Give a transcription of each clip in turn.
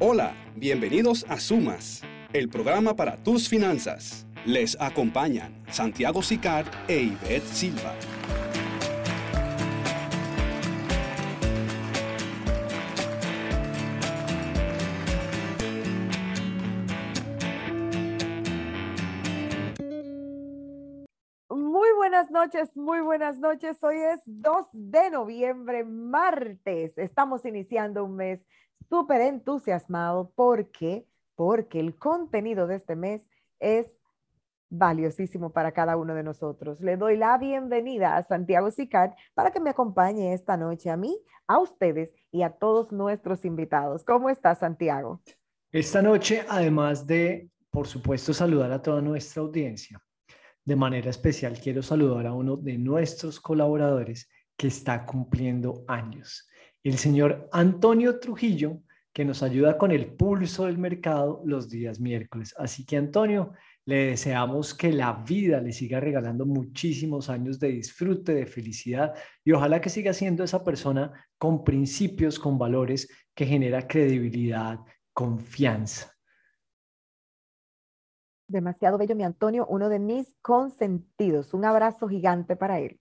Hola, bienvenidos a Sumas, el programa para tus finanzas. Les acompañan Santiago Sicard e Ivette Silva. Muy buenas noches. Hoy es 2 de noviembre, martes. Estamos iniciando un mes súper entusiasmado porque el contenido de este mes es valiosísimo para cada uno de nosotros. Le doy la bienvenida a Santiago Sicard para que me acompañe esta noche a mí, a ustedes y a todos nuestros invitados. ¿Cómo está, Santiago? Esta noche, además de, por supuesto, saludar a toda nuestra audiencia, de manera especial quiero saludar a uno de nuestros colaboradores que está cumpliendo años, el señor Antonio Trujillo, que nos ayuda con el pulso del mercado los días miércoles. Así que, Antonio, le deseamos que la vida le siga regalando muchísimos años de disfrute, de felicidad, y ojalá que siga siendo esa persona con principios, con valores, que genera credibilidad, confianza. Demasiado bello, mi Antonio, uno de mis consentidos. Un abrazo gigante para él.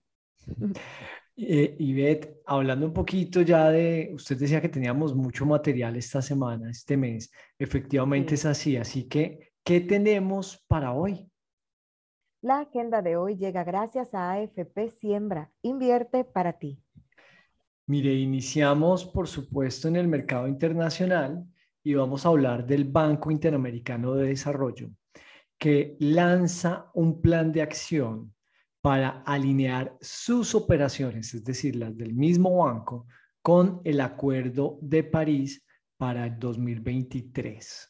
Ivette, hablando un poquito ya de, usted decía que teníamos mucho material esta semana, este mes, efectivamente es Sí. así que, ¿qué tenemos para hoy? La agenda de hoy llega gracias a AFP Siembra. Invierte para ti. Mire, iniciamos por supuesto en el mercado internacional y vamos a hablar del Banco Interamericano de Desarrollo, que lanza un plan de acción para alinear sus operaciones, es decir, las del mismo banco, con el Acuerdo de París para el 2023.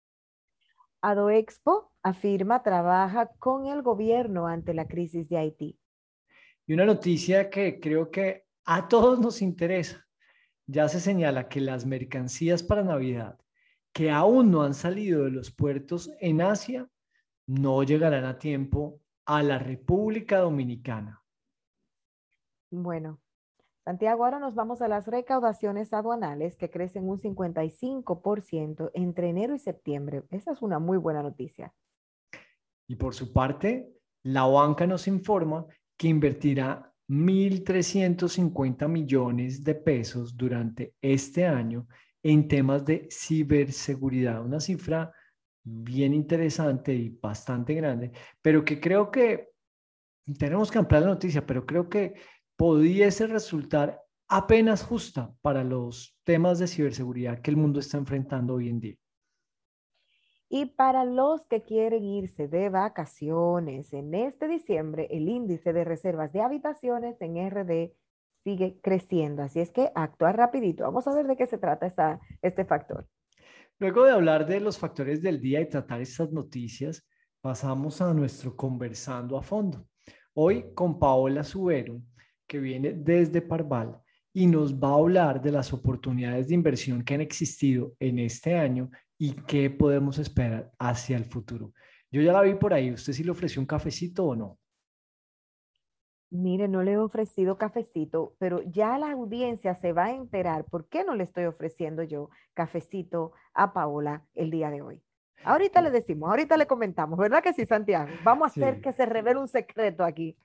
Adoexpo afirma trabaja con el gobierno ante la crisis de Haití. Y una noticia que creo que a todos nos interesa. Ya se señala que las mercancías para Navidad que aún no han salido de los puertos en Asia no llegarán a tiempo a la República Dominicana. Bueno, Santiago, ahora nos vamos a las recaudaciones aduanales que crecen un 55% entre enero y septiembre. Esa es una muy buena noticia. Y por su parte, la banca nos informa que invertirá 1.350 millones de pesos durante este año en temas de ciberseguridad, una cifra bien interesante y bastante grande, pero que creo que tenemos que ampliar la noticia, pero creo que pudiese resultar apenas justa para los temas de ciberseguridad que el mundo está enfrentando hoy en día. Y para los que quieren irse de vacaciones en este diciembre, el índice de reservas de habitaciones en RD sigue creciendo. Así es que actuar rapidito. Vamos a ver de qué se trata este factor. Luego de hablar de los factores del día y tratar estas noticias, pasamos a nuestro conversando a fondo. Hoy con Paola Subero, que viene desde Parval y nos va a hablar de las oportunidades de inversión que han existido en este año y qué podemos esperar hacia el futuro. Yo ya la vi por ahí. ¿Usted sí le ofreció un cafecito o no? Mire, no le he ofrecido cafecito, pero ya la audiencia se va a enterar por qué no le estoy ofreciendo yo cafecito a Paola el día de hoy. Ahorita le decimos, ahorita le comentamos, ¿verdad que sí, Santiago? Vamos a hacer Sí. que se revele un secreto aquí.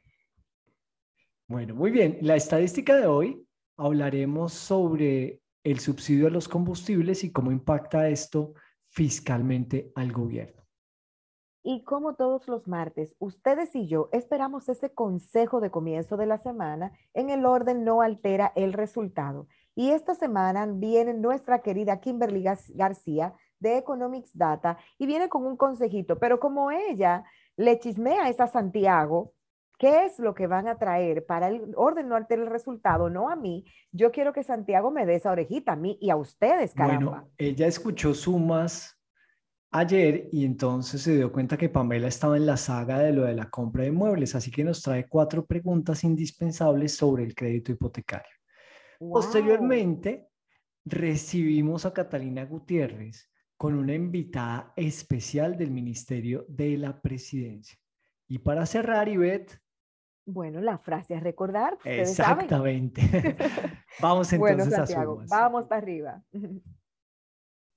Bueno, muy bien. La estadística de hoy hablaremos sobre el subsidio a los combustibles y cómo impacta esto fiscalmente al gobierno. Y como todos los martes, ustedes y yo esperamos ese consejo de comienzo de la semana. En el orden no altera el resultado. Y esta semana viene nuestra querida Kimberly García de Economics Data y viene con un consejito, pero como ella le chismea a esa Santiago, ¿qué es lo que van a traer para el orden no altera el resultado? No a mí. Yo quiero que Santiago me dé esa orejita a mí y a ustedes, caramba. Bueno, ella escuchó Sumas ayer y entonces se dio cuenta que Pamela estaba en la saga de lo de la compra de muebles, así que nos trae 4 preguntas indispensables sobre el crédito hipotecario. Wow. Posteriormente, recibimos a Catalina Gutiérrez con una invitada especial del Ministerio de la Presidencia. Y para cerrar, Ivette, Bueno, la frase a recordar, ustedes saben. exactamente. Vamos Bueno, entonces a Santiago, Sumas. vamos para arriba.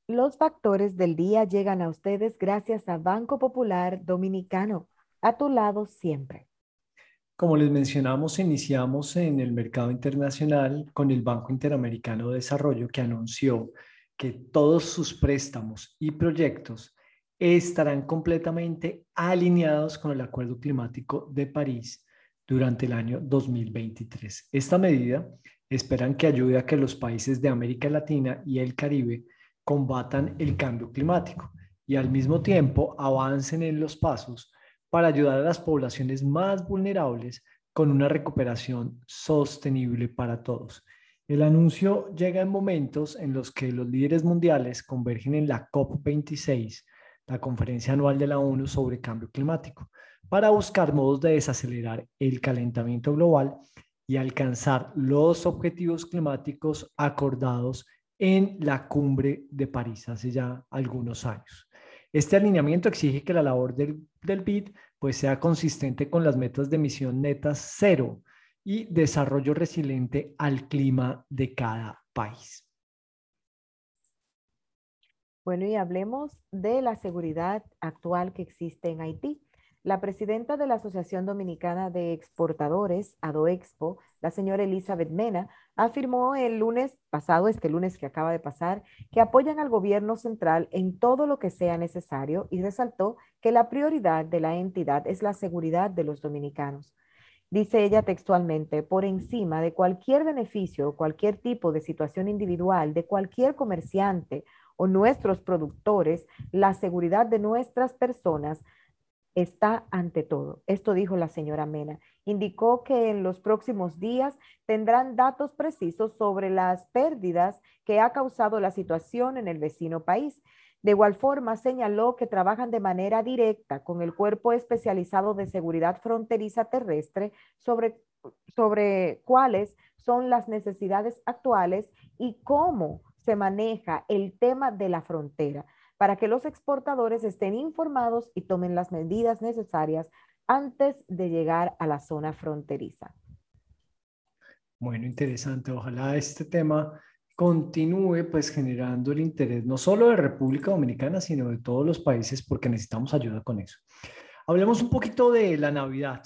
Los factores del día llegan a ustedes gracias a Banco Popular Dominicano, a tu lado siempre. Como les mencionamos, iniciamos en el mercado internacional con el Banco Interamericano de Desarrollo, que anunció que todos sus préstamos y proyectos estarán completamente alineados con el Acuerdo Climático de París durante el año 2023. Esta medida esperan que ayude a que los países de América Latina y el Caribe combatan el cambio climático y al mismo tiempo avancen en los pasos para ayudar a las poblaciones más vulnerables con una recuperación sostenible para todos. El anuncio llega en momentos en los que los líderes mundiales convergen en la COP26, la conferencia anual de la ONU sobre cambio climático, para buscar modos de desacelerar el calentamiento global y alcanzar los objetivos climáticos acordados en la cumbre de París hace ya algunos años. Este alineamiento exige que la labor del BID pues, sea consistente con las metas de emisión netas cero y desarrollo resiliente al clima de cada país. Bueno, y hablemos de la seguridad actual que existe en Haití. La presidenta de la Asociación Dominicana de Exportadores, ADOEXPO, la señora Elizabeth Mena, afirmó el lunes pasado, este lunes que acaba de pasar, que apoyan al gobierno central en todo lo que sea necesario y resaltó que la prioridad de la entidad es la seguridad de los dominicanos. Dice ella textualmente, por encima de cualquier beneficio o cualquier tipo de situación individual de cualquier comerciante o nuestros productores, la seguridad de nuestras personas está ante todo. Esto dijo la señora Mena. Indicó que en los próximos días tendrán datos precisos sobre las pérdidas que ha causado la situación en el vecino país. De igual forma, señaló que trabajan de manera directa con el Cuerpo Especializado de Seguridad Fronteriza Terrestre sobre cuáles son las necesidades actuales y cómo se maneja el tema de la frontera para que los exportadores estén informados y tomen las medidas necesarias antes de llegar a la zona fronteriza. Bueno, interesante. Ojalá este tema continúe pues generando el interés no solo de República Dominicana, sino de todos los países porque necesitamos ayuda con eso. Hablemos un poquito de la Navidad.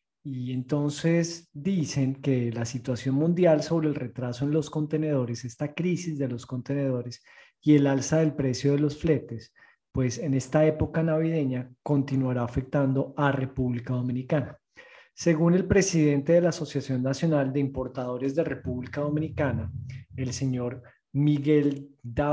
Y entonces dicen que la situación mundial sobre el retraso en los contenedores, esta crisis de los contenedores y el alza del precio de los fletes, pues en esta época navideña continuará afectando a República Dominicana. Según el presidente de la Asociación Nacional de Importadores de República Dominicana, el señor Miguel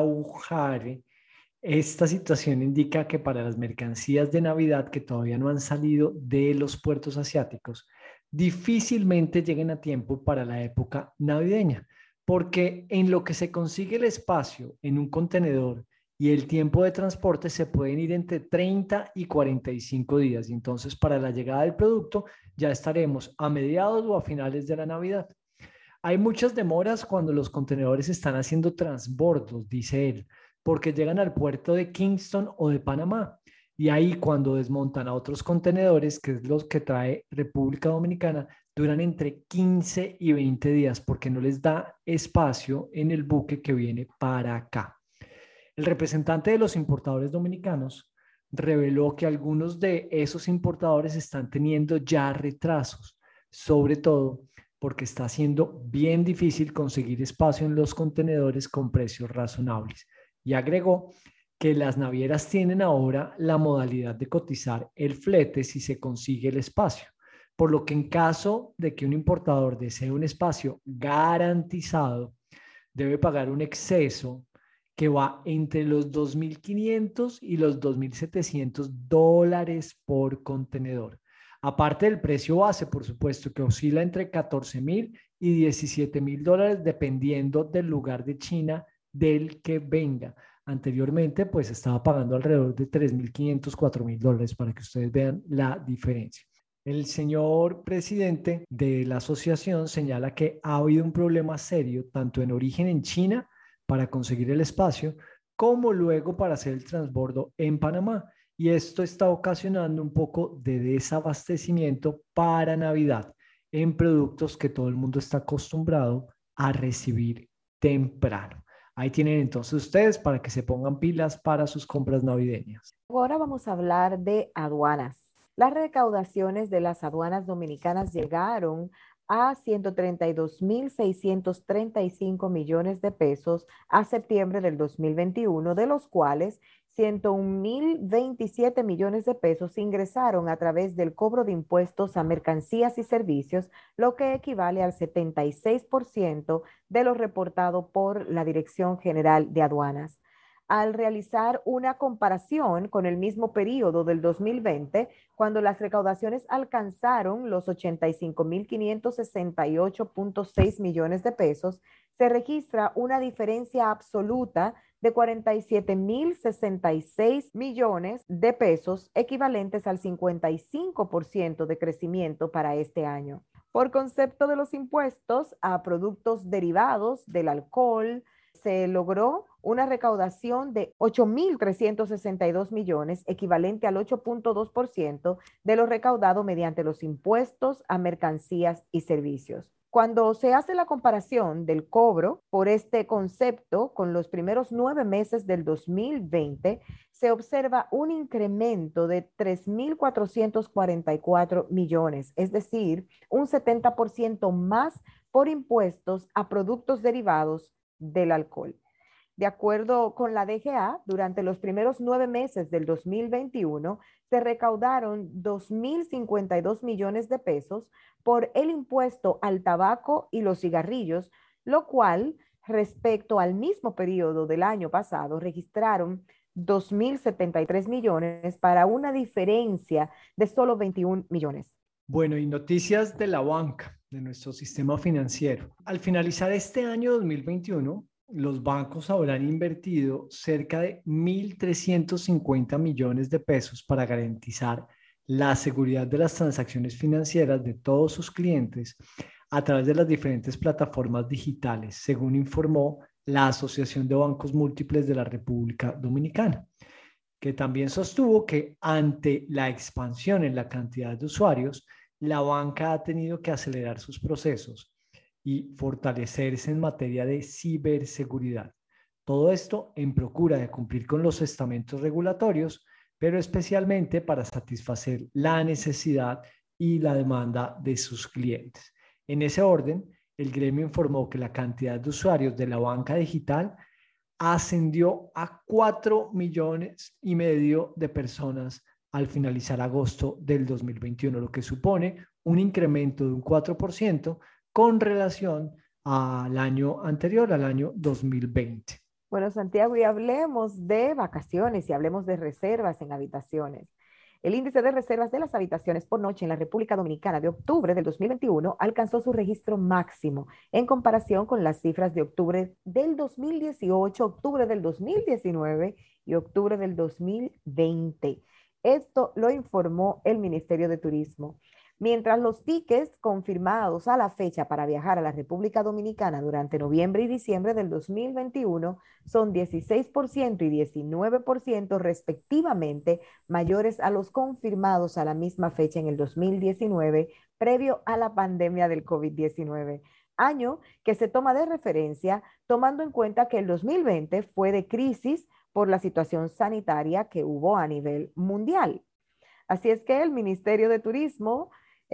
Daujare, esta situación indica que para las mercancías de Navidad que todavía no han salido de los puertos asiáticos, difícilmente lleguen a tiempo para la época navideña, porque en lo que se consigue el espacio en un contenedor y el tiempo de transporte se pueden ir entre 30 y 45 días. Y entonces para la llegada del producto ya estaremos a mediados o a finales de la Navidad. Hay muchas demoras cuando los contenedores están haciendo transbordos, dice él, porque llegan al puerto de Kingston o de Panamá. Y ahí cuando desmontan a otros contenedores, que es los que trae República Dominicana, duran entre 15 y 20 días porque no les da espacio en el buque que viene para acá. El representante de los importadores dominicanos reveló que algunos de esos importadores están teniendo ya retrasos, sobre todo porque está siendo bien difícil conseguir espacio en los contenedores con precios razonables. Y agregó que las navieras tienen ahora la modalidad de cotizar el flete si se consigue el espacio, por lo que en caso de que un importador desee un espacio garantizado, debe pagar un exceso que va entre los 2.500 y los 2.700 dólares por contenedor. Aparte del precio base, por supuesto, que oscila entre 14.000 y 17.000 dólares dependiendo del lugar de China del que venga. Anteriormente, pues estaba pagando alrededor de 3.500, 4.000 dólares para que ustedes vean la diferencia. El señor presidente de la asociación señala que ha habido un problema serio tanto en origen en China para conseguir el espacio como luego para hacer el transbordo en Panamá. Y esto está ocasionando un poco de desabastecimiento para Navidad en productos que todo el mundo está acostumbrado a recibir temprano. Ahí tienen entonces ustedes para que se pongan pilas para sus compras navideñas. Ahora vamos a hablar de aduanas. Las recaudaciones de las aduanas dominicanas llegaron a 132.635 millones de pesos a septiembre del 2021, de los cuales 101.027 millones de pesos ingresaron a través del cobro de impuestos a mercancías y servicios, lo que equivale al 76% de lo reportado por la Dirección General de Aduanas. Al realizar una comparación con el mismo periodo del 2020, cuando las recaudaciones alcanzaron los 85.568.6 millones de pesos, se registra una diferencia absoluta de 47.066 millones de pesos, equivalentes al 55% de crecimiento para este año. Por concepto de los impuestos a productos derivados del alcohol, se logró una recaudación de 8.362 millones, equivalente al 8.2% de lo recaudado mediante los impuestos a mercancías y servicios. Cuando se hace la comparación del cobro por este concepto con los primeros 9 meses del 2020, se observa un incremento de 3.444 millones, es decir, un 70% más por impuestos a productos derivados del alcohol. De acuerdo con la DGA, durante los primeros 9 meses del 2021 se recaudaron 2.052 millones de pesos por el impuesto al tabaco y los cigarrillos, lo cual, respecto al mismo periodo del año pasado, registraron 2.073 millones para una diferencia de solo 21 millones. Bueno, y noticias de la banca, de nuestro sistema financiero. Al finalizar este año 2021, los bancos habrán invertido cerca de 1.350 millones de pesos para garantizar la seguridad de las transacciones financieras de todos sus clientes a través de las diferentes plataformas digitales, según informó la Asociación de Bancos Múltiples de la República Dominicana, que también sostuvo que ante la expansión en la cantidad de usuarios, la banca ha tenido que acelerar sus procesos y fortalecerse en materia de ciberseguridad. Todo esto en procura de cumplir con los estamentos regulatorios, pero especialmente para satisfacer la necesidad y la demanda de sus clientes. En ese orden, el gremio informó que la cantidad de usuarios de la banca digital ascendió a 4,5 millones de personas al finalizar agosto del 2021, lo que supone un incremento de un 4% con relación al año anterior, al año 2020. Bueno, Santiago, y hablemos de vacaciones y hablemos de reservas en habitaciones. El índice de reservas de las habitaciones por noche en la República Dominicana de octubre del 2021 alcanzó su registro máximo en comparación con las cifras de octubre del 2018, octubre del 2019 y octubre del 2020. Esto lo informó el Ministerio de Turismo. Mientras los tickets confirmados a la fecha para viajar a la República Dominicana durante noviembre y diciembre del 2021 son 16% y 19% respectivamente mayores a los confirmados a la misma fecha en el 2019, previo a la pandemia del COVID-19, año que se toma de referencia tomando en cuenta que el 2020 fue de crisis por la situación sanitaria que hubo a nivel mundial. Así es que el ministro de Turismo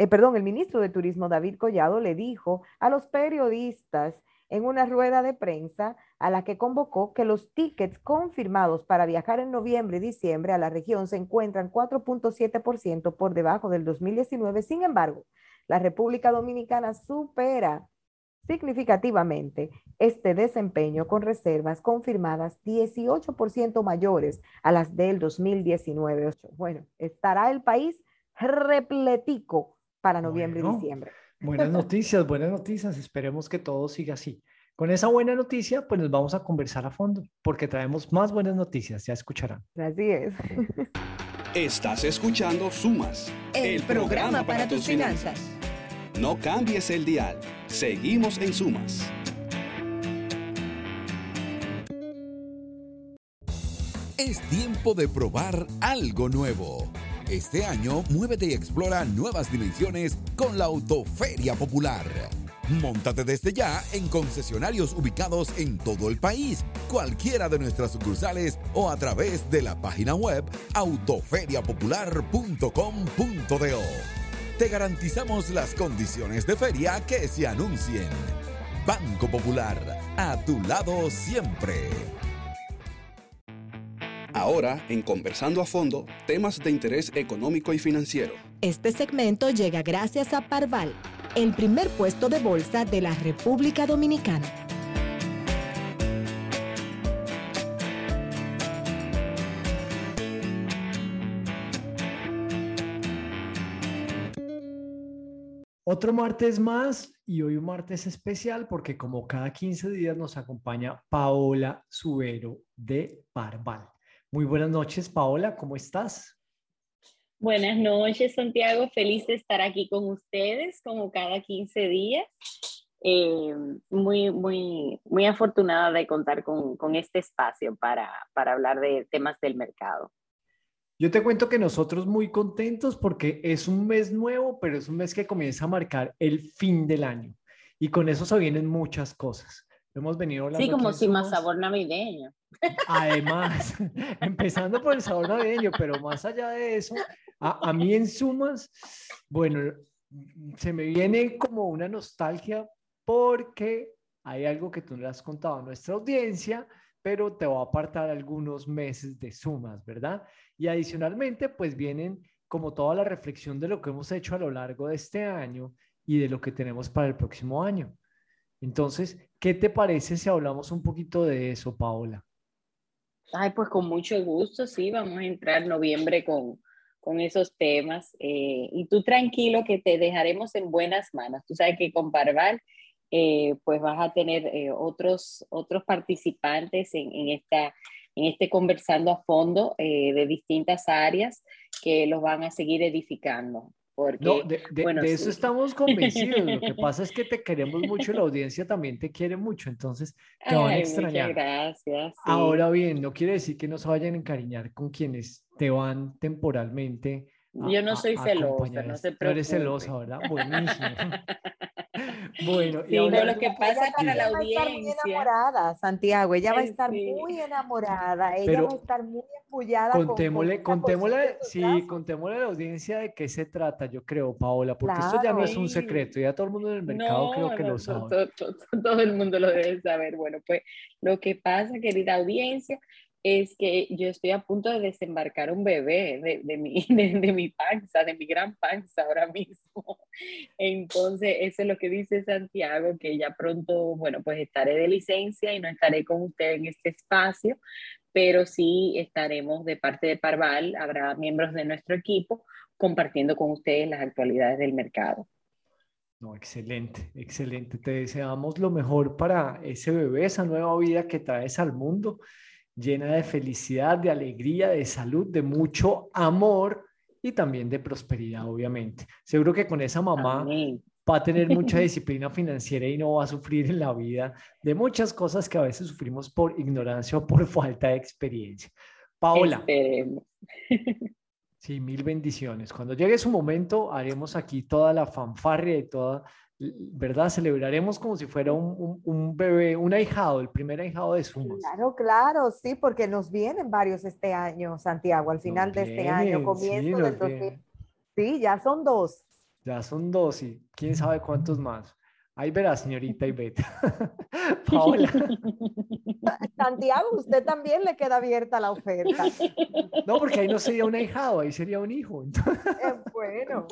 David Collado le dijo a los periodistas en una rueda de prensa a la que convocó que los tickets confirmados para viajar en noviembre y diciembre a la región se encuentran 4.7% por debajo del 2019. Sin embargo, la República Dominicana supera significativamente este desempeño con reservas confirmadas 18% mayores a las del 2019. Bueno, estará el país repletico para noviembre y diciembre. Buenas noticias. Esperemos que todo siga así. Con esa buena noticia, pues nos vamos a conversar a fondo, porque traemos más buenas noticias, ya escucharán. Así es. Estás escuchando Sumas, el programa para tus finanzas. No cambies el dial. Seguimos en Sumas. Es tiempo de probar algo nuevo. Este año, muévete y explora nuevas dimensiones con la Autoferia Popular. Móntate desde ya en concesionarios ubicados en todo el país, cualquiera de nuestras sucursales o a través de la página web autoferiapopular.com.do. Te garantizamos las condiciones de feria que se anuncien. Banco Popular, a tu lado siempre. Ahora, en Conversando a Fondo, temas de interés económico y financiero. Este segmento llega gracias a Parval, el primer puesto de bolsa de la República Dominicana. Otro martes más y hoy un martes especial porque como cada 15 días nos acompaña Paola Subero de Parval. Muy buenas noches, Paola, ¿cómo estás? Buenas noches, Santiago. Feliz de estar aquí con ustedes como cada 15 días. Muy afortunada de contar con este espacio para hablar de temas del mercado. Yo te cuento que nosotros muy contentos porque es un mes nuevo, pero es un mes que comienza a marcar el fin del año. Y con eso se vienen muchas cosas. Hemos venido hablando. Sí, como aquí si más sabor navideño. Además, empezando por el sabor navideño, pero más allá de eso, a mí en sumas, bueno, se me viene como una nostalgia porque hay algo que tú no le has contado a nuestra audiencia, pero te va a apartar algunos meses de sumas, ¿verdad? Y adicionalmente, pues vienen como toda la reflexión de lo que hemos hecho a lo largo de este año y de lo que tenemos para el próximo año. Entonces, ¿qué te parece si hablamos un poquito de eso, Paola? Ay, pues con mucho gusto, sí, vamos a entrar en noviembre con esos temas. Y tú tranquilo que te dejaremos en buenas manos. Tú sabes que con Parval, pues vas a tener otros participantes en este conversando a fondo de distintas áreas que los van a seguir edificando. Porque, No, bueno, de sí. eso estamos convencidos. Lo que pasa es que te queremos mucho y la audiencia también te quiere mucho, entonces te van a Ay, extrañar. muchas gracias. Sí. Ahora bien, no quiere decir que no se vayan a encariñar con quienes te van temporalmente Yo no soy a celosa, acompañar. no se No eres preocupe. celosa, ¿verdad? Buenísimo. Bueno, y Sí, no, hablando lo que un poco, pasa para la Ella va a estar muy audiencia. enamorada, Santiago. Ella va a estar Sí. muy enamorada. Ella va a pero estar muy embullada con esa cosita en sus sí, brazos. contémosle a la audiencia de qué se trata, yo creo, Paola, porque esto ya no Claro. es un Sí. secreto, ya todo el mundo en el mercado creo No, que lo no, sabe. todo el mundo lo debe saber. Bueno, pues lo que pasa, querida audiencia, es que yo estoy a punto de desembarcar un bebé de mi panza, de mi gran panza ahora mismo. Entonces, eso es lo que dice Santiago, que ya pronto, bueno, pues estaré de licencia y no estaré con usted en este espacio, pero sí estaremos de parte de Parval, habrá miembros de nuestro equipo compartiendo con ustedes las actualidades del mercado. No, excelente, excelente. Te deseamos lo mejor para ese bebé, esa nueva vida que traes al mundo, llena de felicidad, de alegría, de salud, de mucho amor y también de prosperidad, obviamente. Seguro que con esa mamá Amén. va a tener mucha disciplina financiera y no va a sufrir en la vida de muchas cosas que a veces sufrimos por ignorancia o por falta de experiencia. Paola. Esperemos. Sí, mil bendiciones. Cuando llegue su momento, haremos aquí toda la fanfarria y toda, ¿verdad? Celebraremos como si fuera un bebé, un ahijado, el primer ahijado de Sumas. Claro, claro, sí, porque nos vienen varios este año, Santiago, al final de este año, Sí, comienzo nos del 2000. vienen. Sí, ya son dos. Ya son dos y quién sabe cuántos más. Ahí verá, señorita Ivette. Paola. Santiago, usted también le queda abierta la oferta. No, porque ahí no sería un ahijado, ahí sería un hijo. Bueno.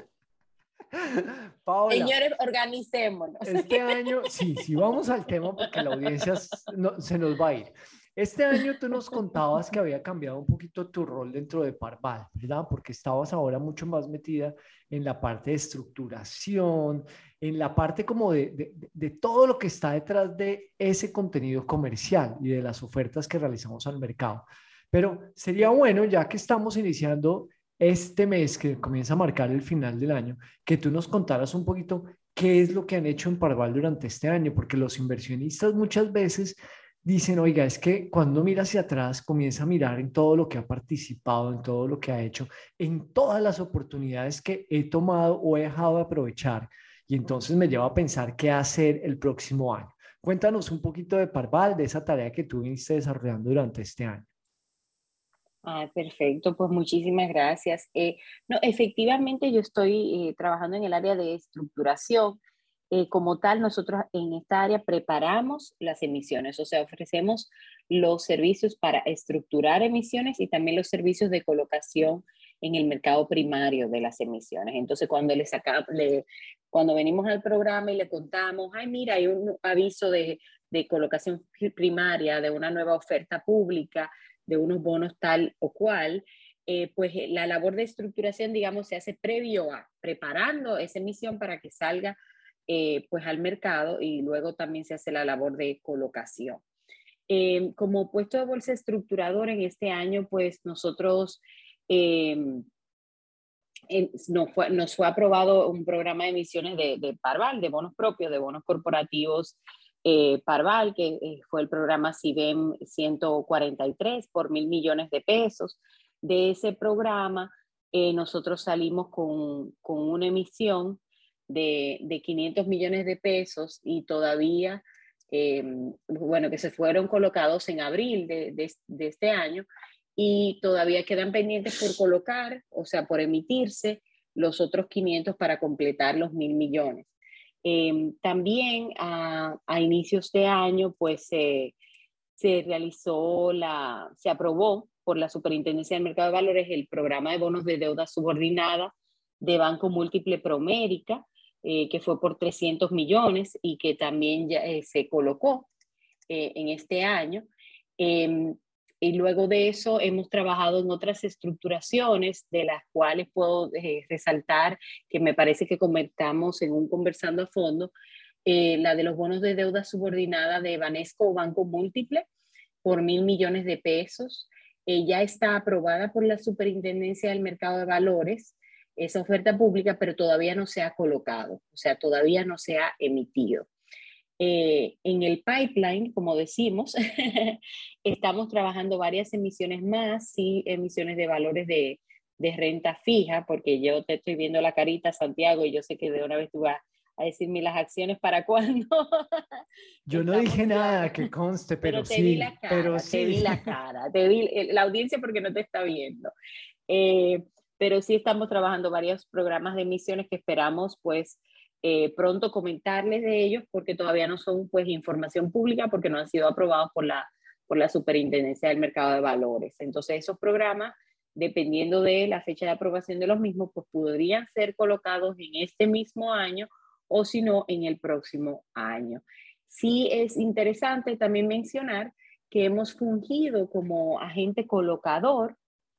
Paola. Señores, organicémonos. Este año, sí, vamos al tema porque la audiencia se nos va a ir. Este año tú nos contabas que había cambiado un poquito tu rol dentro de Parval, ¿verdad? Porque estabas ahora mucho más metida en la parte de estructuración, en la parte como de todo lo que está detrás de ese contenido comercial y de las ofertas que realizamos al mercado. Pero sería bueno, ya que estamos iniciando este mes que comienza a marcar el final del año, que tú nos contaras un poquito qué es lo que han hecho en Parval durante este año, porque los inversionistas muchas veces dicen, oiga, es que cuando mira hacia atrás, comienza a mirar en todo lo que ha participado, en todo lo que ha hecho, en todas las oportunidades que he tomado o he dejado de aprovechar. y entonces me lleva a pensar qué hacer el próximo año. Cuéntanos un poquito de Parval, de esa tarea que tú viniste desarrollando durante este año. Ah, perfecto, pues muchísimas gracias. No, efectivamente yo estoy trabajando en el área de estructuración. Como tal, nosotros en esta área preparamos las emisiones, o sea, ofrecemos los servicios para estructurar emisiones y también los servicios de colocación en el mercado primario de las emisiones. Entonces, cuando venimos al programa y le contamos, ay, mira, hay un aviso de colocación primaria de una nueva oferta pública, de unos bonos tal o cual, pues la labor de estructuración, digamos, se hace previo a preparando esa emisión para que salga pues al mercado, y luego también se hace la labor de colocación. Como puesto de bolsa estructurador en este año, pues nosotros nos fue aprobado un programa de emisiones de Parval, de bonos propios, de bonos corporativos Parval, que fue el programa CIBEM 143 por 1.000 millones de pesos. De ese programa nosotros salimos con una emisión de 500 millones de pesos y todavía, bueno, que se fueron colocados en abril de este año, y todavía quedan pendientes por colocar, o sea, por emitirse los otros 500 para completar los 1.000 millones. También a inicios de año, pues se aprobó por la Superintendencia del Mercado de Valores el programa de bonos de deuda subordinada de Banco Múltiple Promérica, que fue por 300 millones y que también ya se colocó en este año. Y luego de eso hemos trabajado en otras estructuraciones, de las cuales puedo resaltar, que me parece que comentamos en un conversando a fondo, la de los bonos de deuda subordinada de Banesco o Banco Múltiple por 1.000 millones de pesos. Ya está aprobada por la Superintendencia del Mercado de Valores esa oferta pública, pero todavía no se ha colocado, o sea, todavía no se ha emitido. En el pipeline, como decimos, estamos trabajando varias emisiones más, sí, emisiones de valores de renta fija, porque yo te estoy viendo la carita, Santiago, y yo sé que de una vez tú vas a decirme las acciones para cuándo. Yo no dije nada, que conste, pero te sí, vi la cara, pero sí. te vi la cara, te vi la audiencia porque no te está viendo. Pero sí estamos trabajando varios programas de emisiones que esperamos, pues, pronto comentarles de ellos, porque todavía no son, pues, información pública, porque no han sido aprobados por la Superintendencia del Mercado de Valores. Entonces, esos programas, dependiendo de la fecha de aprobación de los mismos, pues podrían ser colocados en este mismo año, o si no, en el próximo año. Sí es interesante también mencionar que hemos fungido como agente colocador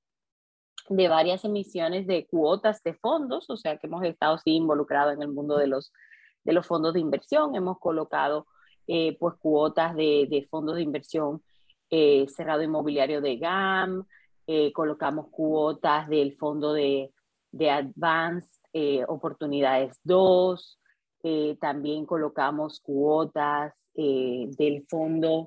de varias emisiones de cuotas de fondos, o sea que hemos estado sí involucrados en el mundo de los fondos de inversión. Hemos colocado pues cuotas de fondos de inversión cerrado inmobiliario de GAM, colocamos cuotas del fondo de Advanced Oportunidades 2, también colocamos cuotas del fondo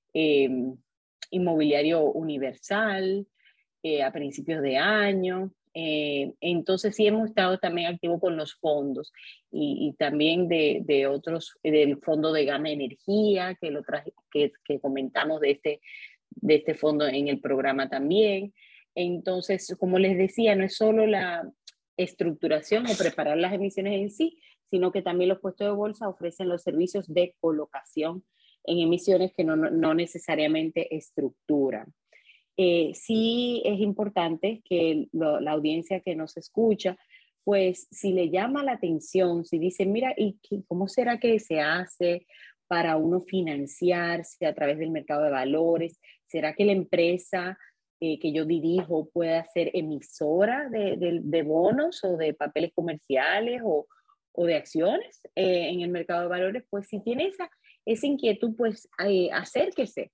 inmobiliario universal, a principios de año. Entonces sí hemos estado también activos con los fondos y también de otros, del fondo de Gama Energía, que comentamos de este fondo en el programa también. Entonces, como les decía, no es solo la estructuración o preparar las emisiones en sí, sino que también los puestos de bolsa ofrecen los servicios de colocación en emisiones que no necesariamente estructuran. Sí es importante que la audiencia que nos escucha, pues si le llama la atención, si dice, mira, ¿y cómo será que se hace para uno financiarse a través del mercado de valores? ¿Será que la empresa que yo dirijo puede ser emisora de bonos o de papeles comerciales o de acciones en el mercado de valores? Pues si tiene esa inquietud, pues acérquese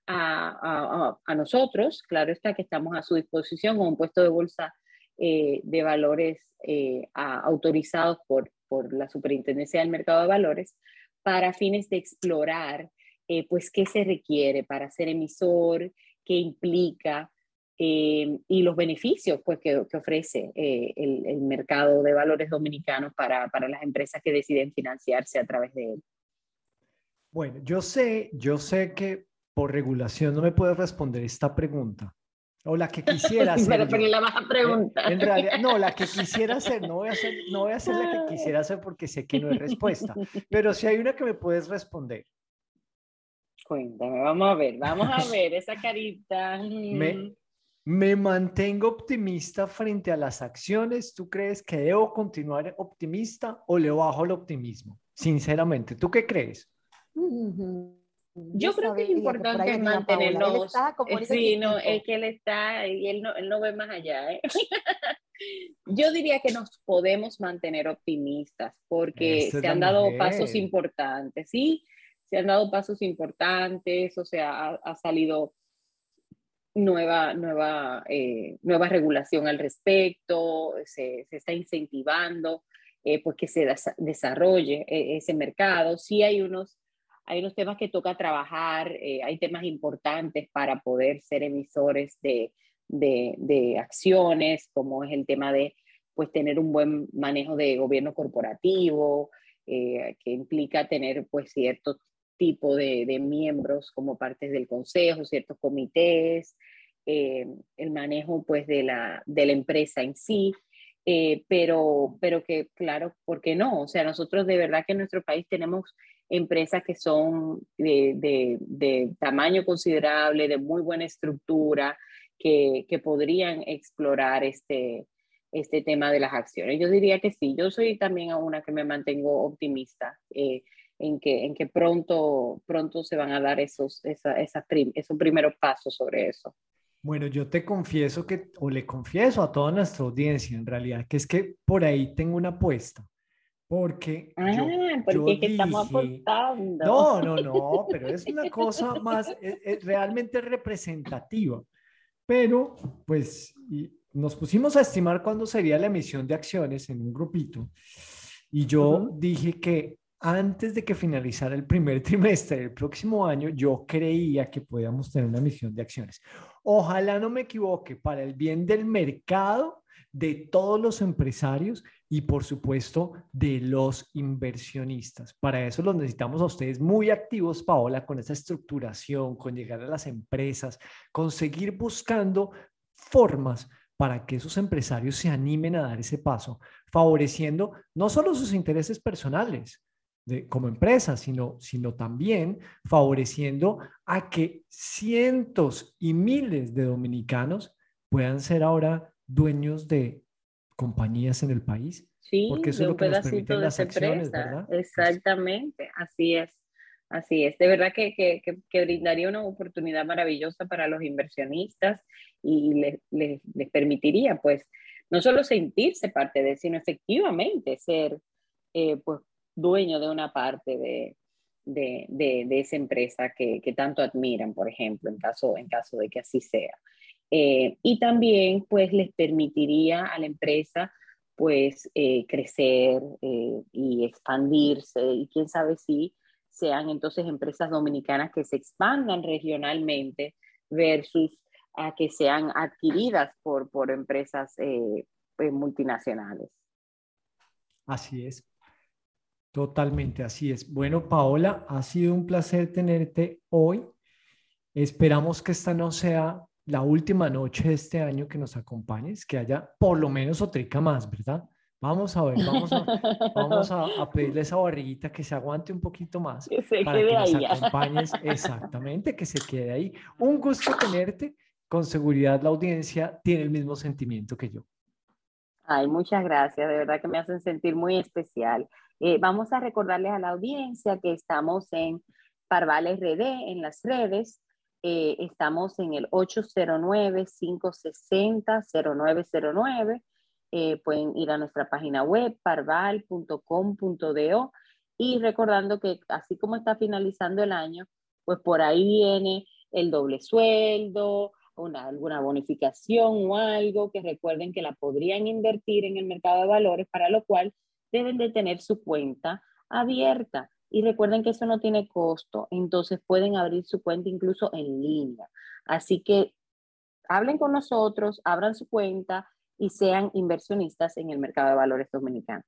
a nosotros. Claro está que estamos a su disposición con un puesto de bolsa de valores autorizados por la Superintendencia del Mercado de Valores, para fines de explorar pues qué se requiere para ser emisor, qué implica, y los beneficios pues, que ofrece el mercado de valores dominicanos para las empresas que deciden financiarse a través de él. Bueno, yo sé que por regulación no me puedes responder esta pregunta, o la que quisiera hacer Pero yo. la vas a preguntar. En realidad, no, la que quisiera hacer, no voy a hacer la que quisiera hacer porque sé que no es respuesta, pero si hay una que me puedes responder. Cuéntame, vamos a ver esa carita. Me mantengo optimista frente a las acciones. ¿Tú crees que debo continuar optimista o le bajo el optimismo? Sinceramente, ¿tú qué crees? Yo creo que es importante mantenernos. Sí, no, es que él está y él no ve más allá. Yo diría que nos podemos mantener optimistas porque Esta es se la han dado pasos mujer. importantes, ¿sí? Se han dado pasos importantes, o sea, ha salido nueva regulación al respecto, se está incentivando pues que se desarrolle ese mercado. Sí hay unos temas que toca trabajar, hay temas importantes para poder ser emisores de acciones, como es el tema de pues, tener un buen manejo de gobierno corporativo, que implica tener pues cierto tipo de miembros como partes del consejo, ciertos comités, el manejo pues de la empresa en sí, pero que claro, ¿por qué no? O sea, nosotros de verdad que en nuestro país tenemos empresas que son de tamaño considerable, de muy buena estructura, que podrían explorar este tema de las acciones. Yo diría que sí, yo soy también una que me mantengo optimista en que pronto se van a dar esos primeros pasos sobre eso. Bueno, yo te confieso o le confieso a toda nuestra audiencia, en realidad, que es que por ahí tengo una apuesta, porque yo Porque es que estamos dije, apostando. no, pero es una cosa más, realmente representativa, pero pues nos pusimos a estimar cuándo sería la emisión de acciones en un grupito, y yo dije que antes de que finalizara el primer trimestre del próximo año, yo creía que podíamos tener una emisión de acciones. Ojalá no me equivoque, para el bien del mercado, de todos los empresarios y por supuesto de los inversionistas. Para eso los necesitamos a ustedes muy activos, Paola, con esa estructuración, con llegar a las empresas, con seguir buscando formas para que esos empresarios se animen a dar ese paso, favoreciendo no solo sus intereses personales, como empresa, sino también favoreciendo a que cientos y miles de dominicanos puedan ser ahora dueños de compañías en el país, porque Sí, eso de es lo un que nos pedacito permiten de las esa acciones, empresa. ¿verdad? Exactamente, así es. Así es. De verdad que brindaría una oportunidad maravillosa para los inversionistas y les permitiría, pues, no solo sentirse parte de, sino efectivamente ser, pues, dueño de una parte de esa empresa que tanto admiran, por ejemplo, en caso de que así sea. Y también, pues, les permitiría a la empresa pues crecer y expandirse y quién sabe si sean entonces empresas dominicanas que se expandan regionalmente versus a que sean adquiridas por empresas multinacionales. Así es, totalmente así es. Bueno, Paola, ha sido un placer tenerte hoy. Esperamos que esta no sea la última noche de este año que nos acompañes, que haya por lo menos otra más, ¿verdad? Vamos a ver, vamos a pedirle a esa barriguita que se aguante un poquito más Que se para quede que nos ahí. acompañes exactamente, que se quede ahí. Un gusto tenerte. Con seguridad la audiencia tiene el mismo sentimiento que yo. Ay, muchas gracias, de verdad que me hacen sentir muy especial. Vamos a recordarles a la audiencia que estamos en Parval RD en las redes. Estamos en el 809-560-0909. Pueden ir a nuestra página web parval.com.do y recordando que así como está finalizando el año, pues por ahí viene el doble sueldo, alguna bonificación o algo que recuerden que la podrían invertir en el mercado de valores, para lo cual deben de tener su cuenta abierta. Y recuerden que eso no tiene costo, entonces pueden abrir su cuenta incluso en línea. Así que hablen con nosotros, abran su cuenta y sean inversionistas en el mercado de valores dominicano.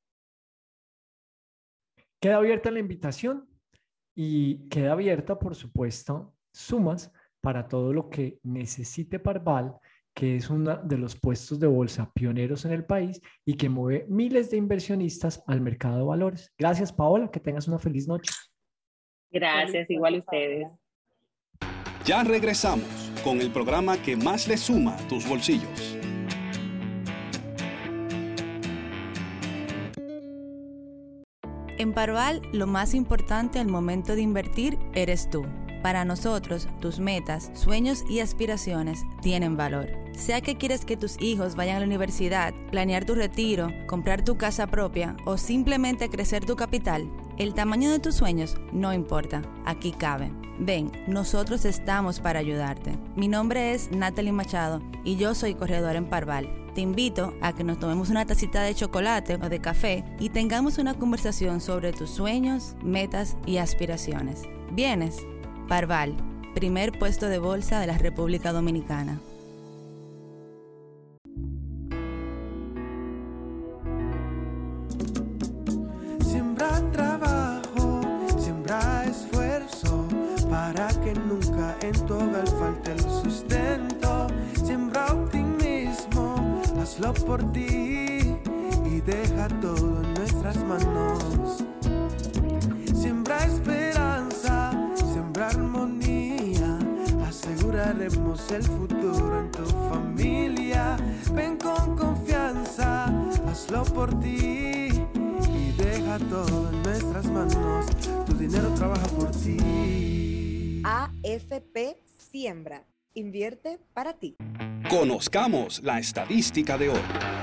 Queda abierta la invitación y queda abierta, por supuesto, sumas para todo lo que necesite Parval, que es uno de los puestos de bolsa pioneros en el país y que mueve miles de inversionistas al mercado de valores. Gracias, Paola, que tengas una feliz noche. Gracias, igual a ustedes. Ya regresamos con el programa que más le suma a tus bolsillos. En Parval, lo más importante al momento de invertir eres tú. Para nosotros, tus metas, sueños y aspiraciones tienen valor. Sea que quieres que tus hijos vayan a la universidad, planear tu retiro, comprar tu casa propia o simplemente crecer tu capital, el tamaño de tus sueños no importa, aquí cabe. Ven, nosotros estamos para ayudarte. Mi nombre es Natalie Machado y yo soy corredora en Parval. Te invito a que nos tomemos una tacita de chocolate o de café y tengamos una conversación sobre tus sueños, metas y aspiraciones. ¿Vienes? Parval, primer puesto de bolsa de la República Dominicana. Siembra trabajo, siembra esfuerzo, para que nunca en tu hogar falte el sustento. Siembra optimismo, hazlo por ti y deja todo en nuestras manos. Siembra esperanza, siembra armonía, aseguraremos el futuro en tu familia. Ven con confianza, hazlo por ti y deja todo en nuestras manos. Tu dinero trabaja por ti. AFP Siembra. Invierte para ti. Conozcamos la estadística de hoy.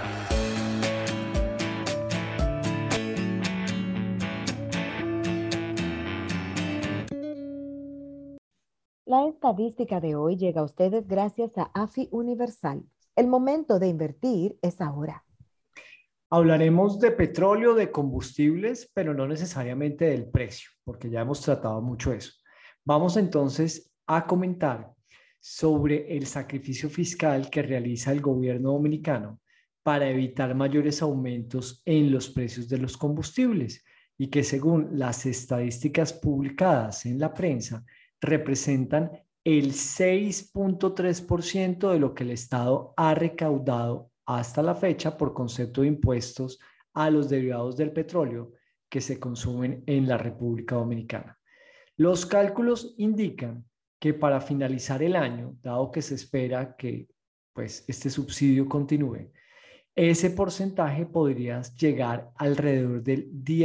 La estadística de hoy llega a ustedes gracias a AFI Universal. El momento de invertir es ahora. Hablaremos de petróleo, de combustibles, pero no necesariamente del precio, porque ya hemos tratado mucho eso. Vamos entonces a comentar sobre el sacrificio fiscal que realiza el gobierno dominicano para evitar mayores aumentos en los precios de los combustibles y que según las estadísticas publicadas en la prensa representan el 6.3% de lo que el Estado ha recaudado hasta la fecha por concepto de impuestos a los derivados del petróleo que se consumen en la República Dominicana. Los cálculos indican que para finalizar el año, dado que se espera que este subsidio continúe, ese porcentaje podría llegar alrededor del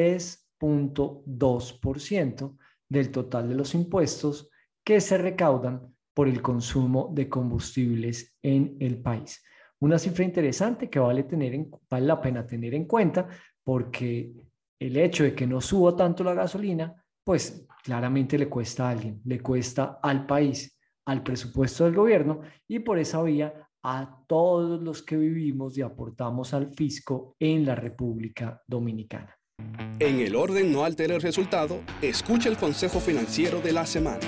10.2% del total de los impuestos que se recaudan por el consumo de combustibles en el país. Una cifra interesante que vale la pena tener en cuenta porque el hecho de que no suba tanto la gasolina, pues claramente le cuesta a alguien, le cuesta al país, al presupuesto del gobierno y por esa vía a todos los que vivimos y aportamos al fisco en la República Dominicana. En el orden no altere el resultado, escucha el consejo financiero de la semana.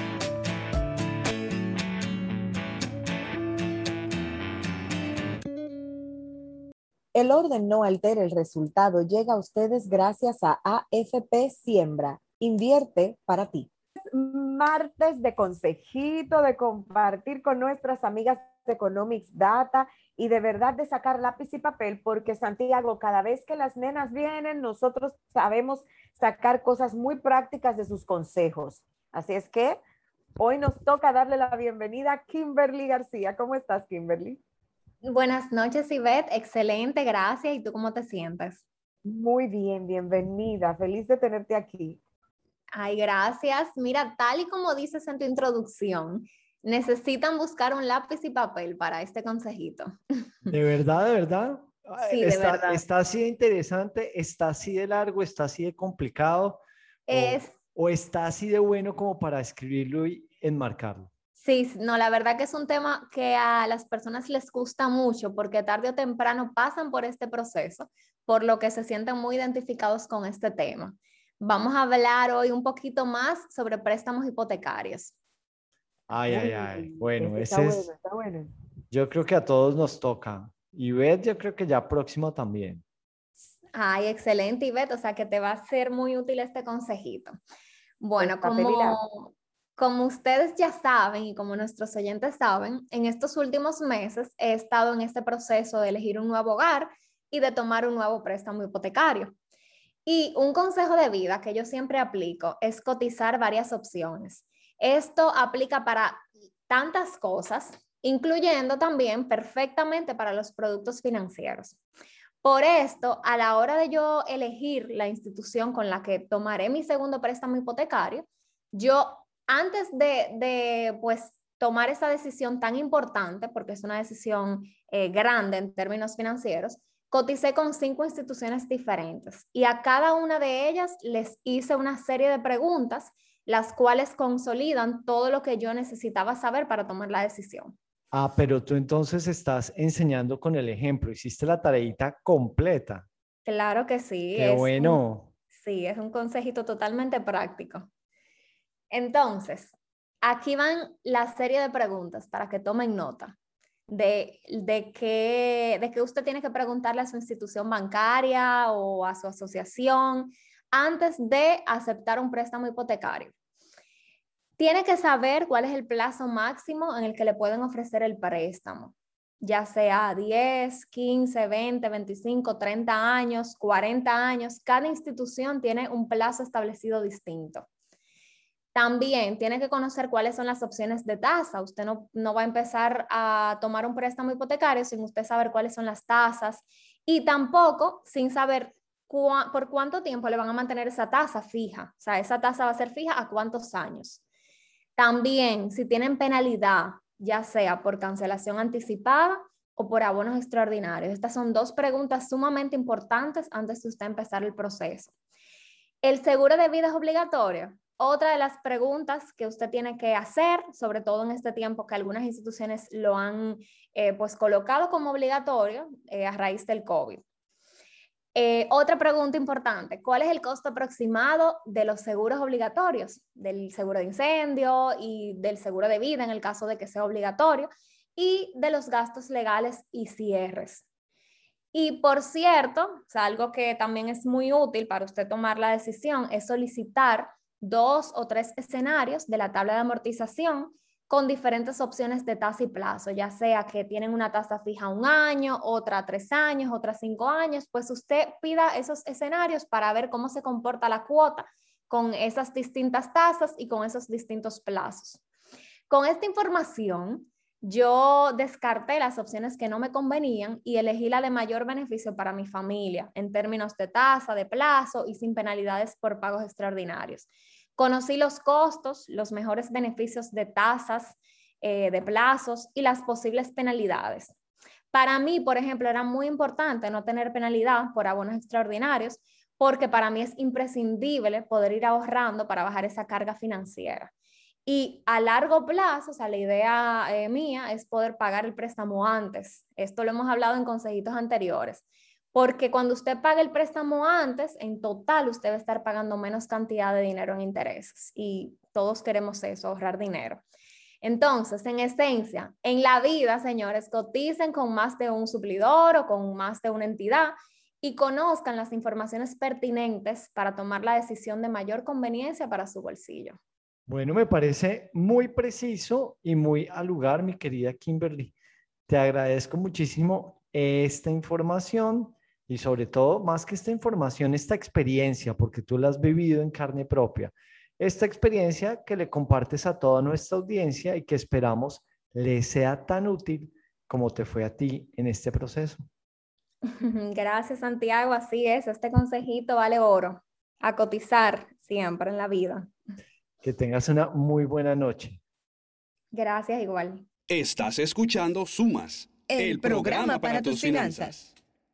El orden no altera el resultado llega a ustedes gracias a AFP Siembra. Invierte para ti. Martes de consejito, de compartir con nuestras amigas de Economics Data y de verdad de sacar lápiz y papel porque Santiago, cada vez que las nenas vienen, nosotros sabemos sacar cosas muy prácticas de sus consejos. Así es que hoy nos toca darle la bienvenida a Kimberly García. ¿Cómo estás, Kimberly? Buenas noches, Ivette. Excelente, gracias. ¿Y tú cómo te sientes? Muy bien, bienvenida. Feliz de tenerte aquí. Ay, gracias. Mira, tal y como dices en tu introducción, necesitan buscar un lápiz y papel para este consejito. ¿De verdad, de verdad? Sí, de verdad. ¿Está así de interesante? ¿Está así de largo? ¿Está así de complicado? ¿O está así de bueno como para escribirlo y enmarcarlo? Sí, no, la verdad que es un tema que a las personas les gusta mucho porque tarde o temprano pasan por este proceso, por lo que se sienten muy identificados con este tema. Vamos a hablar hoy un poquito más sobre préstamos hipotecarios. Ay. Bueno, está bueno. Yo creo que a todos nos toca. Y Beth, yo creo que ya próximo también. Ay, excelente, Ivette, o sea que te va a ser muy útil este consejito. Bueno, Pues, papel y lápiz. como ustedes ya saben y como nuestros oyentes saben, en estos últimos meses he estado en este proceso de elegir un nuevo hogar y de tomar un nuevo préstamo hipotecario. Y un consejo de vida que yo siempre aplico es cotizar varias opciones. Esto aplica para tantas cosas, incluyendo también perfectamente para los productos financieros. Por esto, a la hora de yo elegir la institución con la que tomaré mi segundo préstamo hipotecario, yo antes de pues, tomar esa decisión tan importante, porque es una decisión grande en términos financieros, coticé con 5 instituciones diferentes y a cada una de ellas les hice una serie de preguntas, las cuales consolidan todo lo que yo necesitaba saber para tomar la decisión. Ah, pero tú entonces estás enseñando con el ejemplo, hiciste la tareita completa. Claro que sí. Qué bueno. Sí, es un consejito totalmente práctico. Entonces, aquí van la serie de preguntas para que tomen nota de que usted tiene que preguntarle a su institución bancaria o a su asociación antes de aceptar un préstamo hipotecario. Tiene que saber cuál es el plazo máximo en el que le pueden ofrecer el préstamo, ya sea 10, 15, 20, 25, 30 años, 40 años. Cada institución tiene un plazo establecido distinto. También tiene que conocer cuáles son las opciones de tasa. Usted no va a empezar a tomar un préstamo hipotecario sin usted saber cuáles son las tasas y tampoco sin saber por cuánto tiempo le van a mantener esa tasa fija. O sea, esa tasa va a ser fija a cuántos años. También, si tienen penalidad, ya sea por cancelación anticipada o por abonos extraordinarios. Estas son 2 preguntas sumamente importantes antes de usted empezar el proceso. ¿El seguro de vida es obligatorio? Otra de las preguntas que usted tiene que hacer, sobre todo en este tiempo que algunas instituciones lo han pues colocado como obligatorio a raíz del COVID. Otra pregunta importante, ¿cuál es el costo aproximado de los seguros obligatorios? Del seguro de incendio y del seguro de vida en el caso de que sea obligatorio y de los gastos legales y cierres. Y por cierto, o sea, algo que también es muy útil para usted tomar la decisión es solicitar 2 o 3 escenarios de la tabla de amortización con diferentes opciones de tasa y plazo, ya sea que tienen una tasa fija 1 año, otra 3 años, otra 5 años, pues usted pida esos escenarios para ver cómo se comporta la cuota con esas distintas tasas y con esos distintos plazos. Con esta información, yo descarté las opciones que no me convenían y elegí la de mayor beneficio para mi familia en términos de tasa, de plazo y sin penalidades por pagos extraordinarios. Conocí los costos, los mejores beneficios de tasas, de plazos y las posibles penalidades. Para mí, por ejemplo, era muy importante no tener penalidad por abonos extraordinarios porque para mí es imprescindible poder ir ahorrando para bajar esa carga financiera. Y a largo plazo, o sea, la idea mía es poder pagar el préstamo antes. Esto lo hemos hablado en consejitos anteriores. Porque cuando usted paga el préstamo antes, en total usted va a estar pagando menos cantidad de dinero en intereses. Y todos queremos eso, ahorrar dinero. Entonces, en esencia, en la vida, señores, coticen con más de un suplidor o con más de una entidad y conozcan las informaciones pertinentes para tomar la decisión de mayor conveniencia para su bolsillo. Bueno, me parece muy preciso y muy al lugar, mi querida Kimberly. Te agradezco muchísimo esta información y sobre todo, más que esta información, esta experiencia, porque tú la has vivido en carne propia. Esta experiencia que le compartes a toda nuestra audiencia y que esperamos le sea tan útil como te fue a ti en este proceso. Gracias, Santiago. Así es, este consejito vale oro. A cotizar siempre en la vida. Que tengas una muy buena noche. Gracias, igual. Estás escuchando Sumas, el programa para tus finanzas.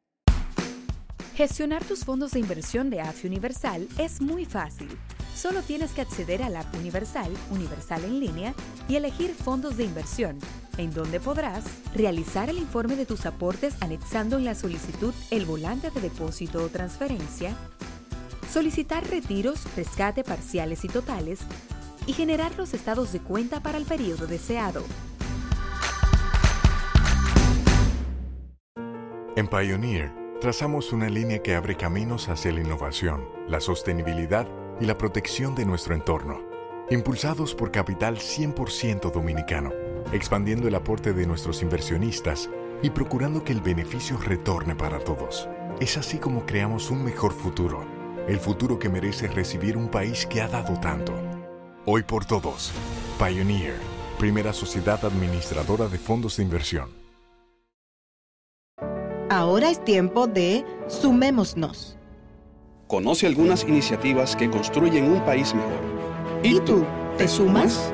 Gestionar tus fondos de inversión de AFI Universal es muy fácil. Solo tienes que acceder a la app Universal en línea y elegir fondos de inversión, en donde podrás realizar el informe de tus aportes anexando en la solicitud el volante de depósito o transferencia, solicitar retiros, rescate parciales y totales y generar los estados de cuenta para el periodo deseado. En Pioneer, trazamos una línea que abre caminos hacia la innovación, la sostenibilidad y la protección de nuestro entorno. Impulsados por capital 100% dominicano, expandiendo el aporte de nuestros inversionistas y procurando que el beneficio retorne para todos. Es así como creamos un mejor futuro, el futuro que merece recibir un país que ha dado tanto. Hoy por todos, Pioneer, primera sociedad administradora de fondos de inversión. Ahora es tiempo de Sumémonos. Conoce algunas iniciativas que construyen un país mejor. ¿Y tú, te sumas?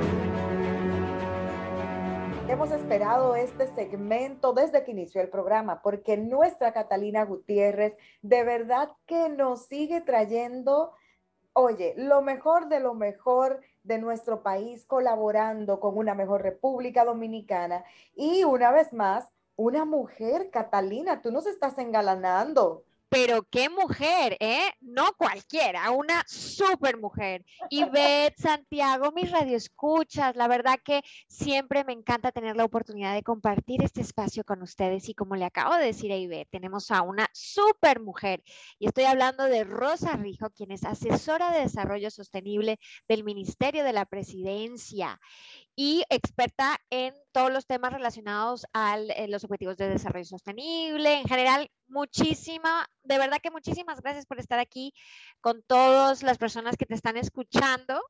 Hemos esperado este segmento desde que inició el programa porque nuestra Catalina Gutiérrez de verdad que nos sigue trayendo, oye, lo mejor de nuestro país, colaborando con una mejor República Dominicana. Y una vez más, una mujer, Catalina, tú nos estás engalanando. Pero qué mujer, ¿eh? No cualquiera, una súper mujer. Ivette, Santiago, mis radioescuchas, la verdad que siempre me encanta tener la oportunidad de compartir este espacio con ustedes y como le acabo de decir a Ivette, tenemos a una súper mujer y estoy hablando de Rosa Rijo, quien es asesora de desarrollo sostenible del Ministerio de la Presidencia y experta en todos los temas relacionados a los objetivos de desarrollo sostenible. En general, de verdad que muchísimas gracias por estar aquí con todas las personas que te están escuchando.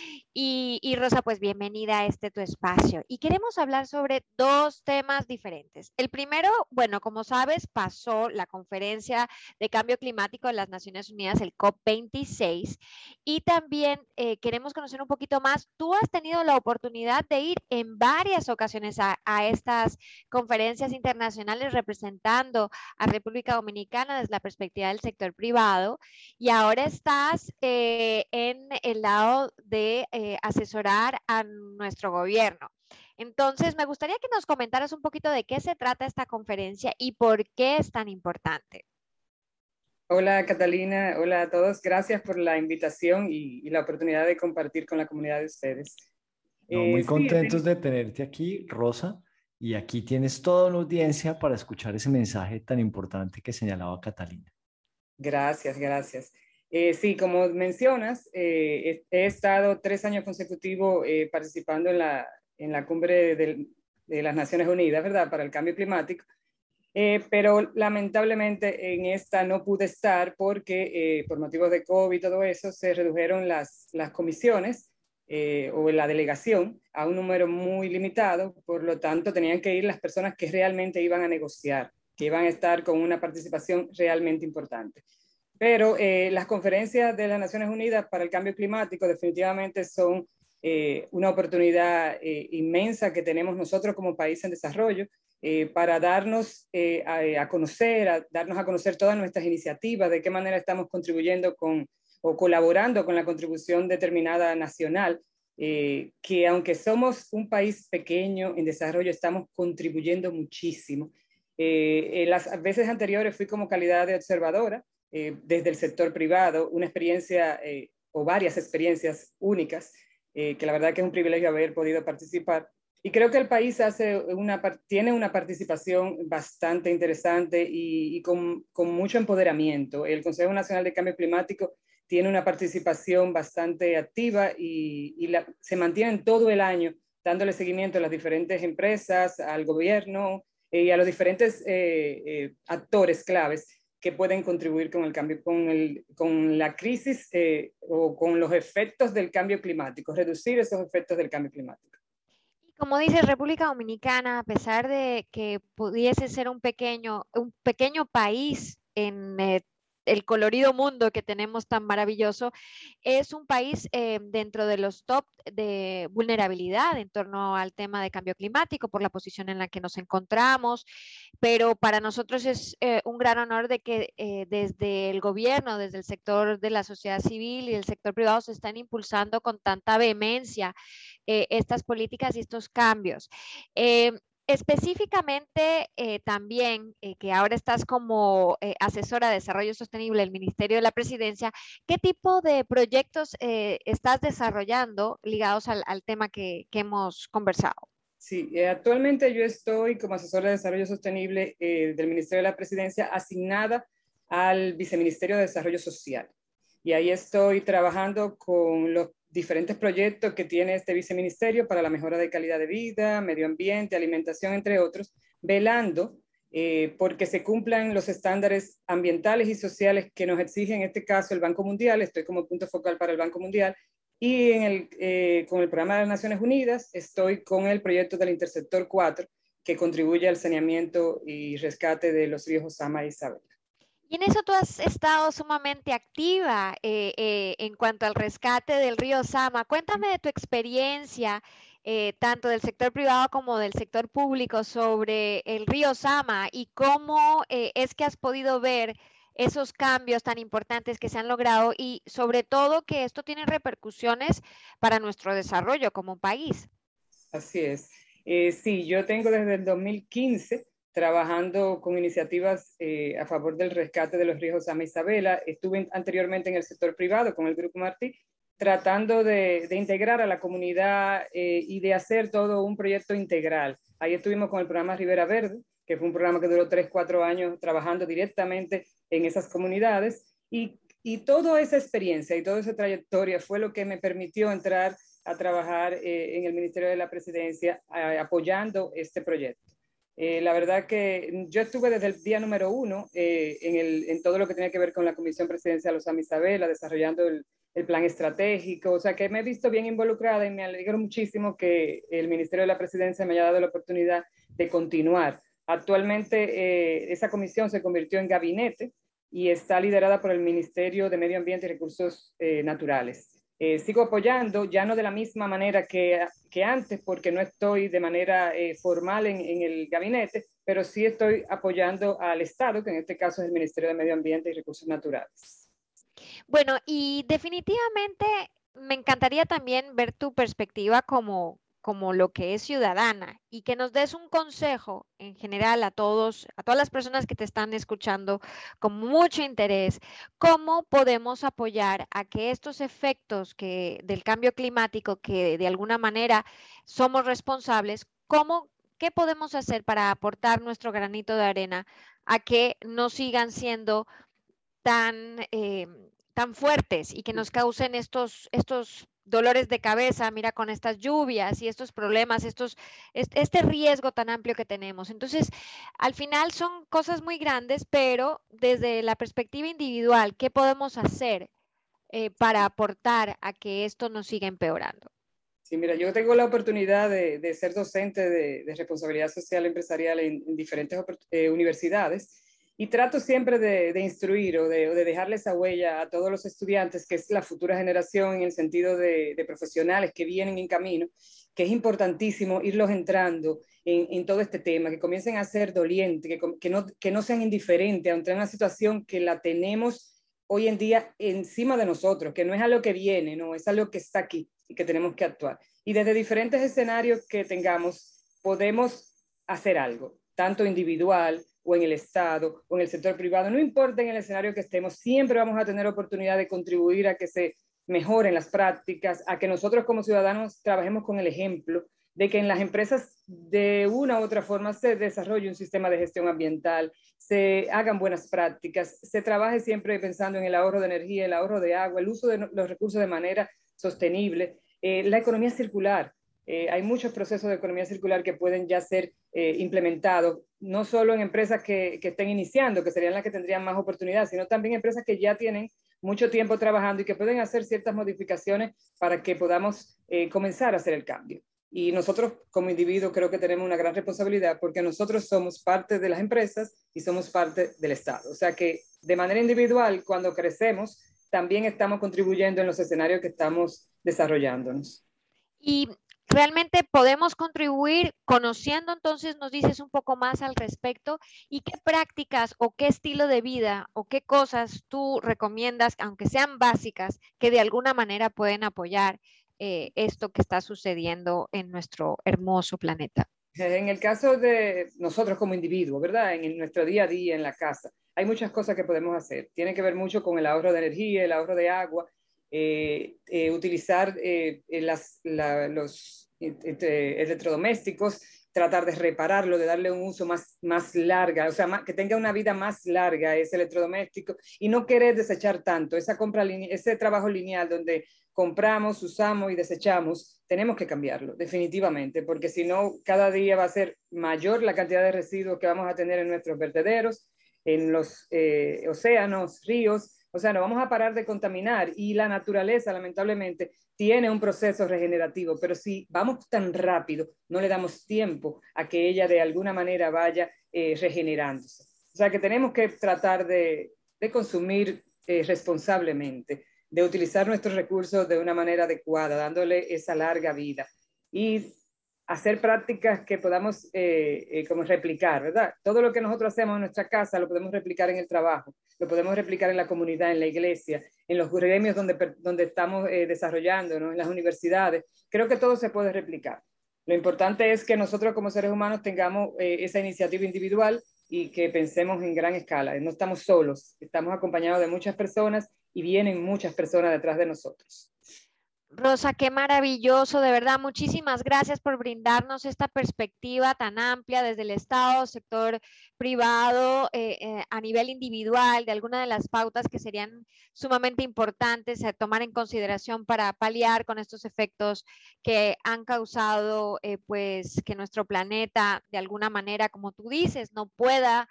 Y Rosa, pues bienvenida a tu espacio. Y queremos hablar sobre dos temas diferentes. El primero, bueno, como sabes, pasó la conferencia de cambio climático de las Naciones Unidas, el COP26, y también queremos conocer un poquito más. Tú has tenido la oportunidad de ir en varias ocasiones a estas conferencias internacionales representando a República Dominicana desde la perspectiva del sector privado y ahora estás en el lado de asesorar a nuestro gobierno. Entonces, me gustaría que nos comentaras un poquito de qué se trata esta conferencia y por qué es tan importante. Hola Catalina, hola a todos. Gracias por la invitación y la oportunidad de compartir con la comunidad de ustedes. Muy contentos de tenerte aquí, Rosa, y aquí tienes toda una audiencia para escuchar ese mensaje tan importante que señalaba Catalina. Gracias, gracias. Sí, como mencionas, he estado 3 años consecutivos participando en la cumbre de las Naciones Unidas, ¿verdad?, para el cambio climático, pero lamentablemente en esta no pude estar porque por motivos de COVID y todo eso se redujeron las comisiones o la delegación a un número muy limitado, por lo tanto tenían que ir las personas que realmente iban a negociar, que iban a estar con una participación realmente importante. Pero las conferencias de las Naciones Unidas para el cambio climático definitivamente son una oportunidad inmensa que tenemos nosotros como país en desarrollo para darnos a conocer todas nuestras iniciativas, de qué manera estamos contribuyendo o colaborando con la contribución determinada nacional, que aunque somos un país pequeño en desarrollo, estamos contribuyendo muchísimo. Las veces anteriores fui como calidad de observadora, desde el sector privado, una experiencia o varias experiencias únicas, que la verdad que es un privilegio haber podido participar. Y creo que el país tiene una participación bastante interesante y con mucho empoderamiento. El Consejo Nacional de Cambio Climático tiene una participación bastante activa y se mantienen todo el año dándole seguimiento a las diferentes empresas, al gobierno y a los diferentes actores claves que pueden contribuir con el cambio, con la crisis o con los efectos del cambio climático, reducir esos efectos del cambio climático. Y como dices, República Dominicana, a pesar de que pudiese ser un pequeño país en el colorido mundo que tenemos tan maravilloso, es un país dentro de los top de vulnerabilidad en torno al tema de cambio climático por la posición en la que nos encontramos, pero para nosotros es un gran honor de que desde el gobierno, desde el sector de la sociedad civil y el sector privado se están impulsando con tanta vehemencia estas políticas y estos cambios. Específicamente también, que ahora estás como asesora de desarrollo sostenible del Ministerio de la Presidencia, ¿qué tipo de proyectos estás desarrollando ligados al tema que hemos conversado? Sí, actualmente yo estoy como asesora de desarrollo sostenible del Ministerio de la Presidencia asignada al Viceministerio de Desarrollo Social. Y ahí estoy trabajando con los diferentes proyectos que tiene este viceministerio para la mejora de calidad de vida, medio ambiente, alimentación, entre otros, velando porque se cumplan los estándares ambientales y sociales que nos exige en este caso el Banco Mundial. Estoy como punto focal para el Banco Mundial. Y con el programa de las Naciones Unidas estoy con el proyecto del Intersector 4, que contribuye al saneamiento y rescate de los ríos Osama e Isabel. Y en eso tú has estado sumamente activa en cuanto al rescate del río Sama. Cuéntame de tu experiencia, tanto del sector privado como del sector público, sobre el río Sama y cómo es que has podido ver esos cambios tan importantes que se han logrado y sobre todo que esto tiene repercusiones para nuestro desarrollo como país. Así es. Sí, yo tengo desde el 2015 trabajando con iniciativas a favor del rescate de los ríos Osama e Isabela. Estuve anteriormente en el sector privado con el Grupo Martí, tratando de integrar a la comunidad y de hacer todo un proyecto integral. Ahí estuvimos con el programa Ribera Verde, que fue un programa que duró 3-4 años trabajando directamente en esas comunidades. Y toda esa experiencia y toda esa trayectoria fue lo que me permitió entrar a trabajar en el Ministerio de la Presidencia apoyando este proyecto. La verdad que yo estuve desde el día número 1 en todo lo que tenía que ver con la Comisión Presidencial Osama Isabela, desarrollando el plan estratégico, o sea que me he visto bien involucrada y me alegro muchísimo que el Ministerio de la Presidencia me haya dado la oportunidad de continuar. Actualmente esa comisión se convirtió en gabinete y está liderada por el Ministerio de Medio Ambiente y Recursos Naturales. Sigo apoyando, ya no de la misma manera que antes, porque no estoy de manera formal en el gabinete, pero sí estoy apoyando al Estado, que en este caso es el Ministerio de Medio Ambiente y Recursos Naturales. Bueno, y definitivamente me encantaría también ver tu perspectiva como lo que es ciudadana y que nos des un consejo en general a todas las personas que te están escuchando con mucho interés, cómo podemos apoyar a que estos efectos del cambio climático, que de alguna manera somos responsables, ¿qué podemos hacer para aportar nuestro granito de arena a que no sigan siendo tan fuertes y que nos causen estos dolores de cabeza, mira, con estas lluvias y estos problemas, este riesgo tan amplio que tenemos? Entonces, al final son cosas muy grandes, pero desde la perspectiva individual, ¿qué podemos hacer para aportar a que esto no siga empeorando? Sí, mira, yo tengo la oportunidad de ser docente de responsabilidad social empresarial en diferentes universidades. Y trato siempre de instruir o de dejarle esa huella a todos los estudiantes, que es la futura generación en el sentido de profesionales que vienen en camino, que es importantísimo irlos entrando en todo este tema, que comiencen a ser dolientes, que no sean indiferentes ante una situación que la tenemos hoy en día encima de nosotros, que no es algo que viene, no, es algo que está aquí y que tenemos que actuar. Y desde diferentes escenarios que tengamos, podemos hacer algo, tanto individual, o en el Estado, o en el sector privado, no importa en el escenario que estemos, siempre vamos a tener oportunidad de contribuir a que se mejoren las prácticas, a que nosotros como ciudadanos trabajemos con el ejemplo, de que en las empresas de una u otra forma se desarrolle un sistema de gestión ambiental, se hagan buenas prácticas, se trabaje siempre pensando en el ahorro de energía, el ahorro de agua, el uso de los recursos de manera sostenible, la economía circular. Hay muchos procesos de economía circular que pueden ya ser implementados, no solo en empresas que estén iniciando, que serían las que tendrían más oportunidad, sino también empresas que ya tienen mucho tiempo trabajando y que pueden hacer ciertas modificaciones para que podamos comenzar a hacer el cambio. Y nosotros como individuos creo que tenemos una gran responsabilidad porque nosotros somos parte de las empresas y somos parte del Estado. O sea que de manera individual, cuando crecemos, también estamos contribuyendo en los escenarios que estamos desarrollándonos. Y realmente podemos contribuir conociendo, entonces nos dices un poco más al respecto y qué prácticas o qué estilo de vida o qué cosas tú recomiendas, aunque sean básicas, que de alguna manera pueden apoyar esto que está sucediendo en nuestro hermoso planeta. En el caso de nosotros como individuos, ¿verdad? En nuestro día a día, en la casa, hay muchas cosas que podemos hacer. Tiene que ver mucho con el ahorro de energía, el ahorro de agua, utilizar los electrodomésticos, tratar de repararlo, de darle un uso más larga, o sea, que tenga una vida más larga ese electrodoméstico y no querer desechar tanto. Ese trabajo lineal donde compramos, usamos y desechamos, tenemos que cambiarlo definitivamente, porque si no, cada día va a ser mayor la cantidad de residuos que vamos a tener en nuestros vertederos, en los océanos, ríos. O sea, no vamos a parar de contaminar y la naturaleza, lamentablemente, tiene un proceso regenerativo, pero si vamos tan rápido, no le damos tiempo a que ella de alguna manera vaya regenerándose. O sea, que tenemos que tratar de consumir responsablemente, de utilizar nuestros recursos de una manera adecuada, dándole esa larga vida y hacer prácticas que podamos como replicar, ¿verdad? Todo lo que nosotros hacemos en nuestra casa lo podemos replicar en el trabajo, lo podemos replicar en la comunidad, en la iglesia, en los gremios donde estamos desarrollando, ¿no? En las universidades. Creo que todo se puede replicar. Lo importante es que nosotros como seres humanos tengamos esa iniciativa individual y que pensemos en gran escala. No estamos solos, estamos acompañados de muchas personas y vienen muchas personas detrás de nosotros. Rosa, qué maravilloso, de verdad, muchísimas gracias por brindarnos esta perspectiva tan amplia desde el Estado, sector privado, a nivel individual, de alguna de las pautas que serían sumamente importantes a tomar en consideración para paliar con estos efectos que han causado pues que nuestro planeta de alguna manera, como tú dices, no pueda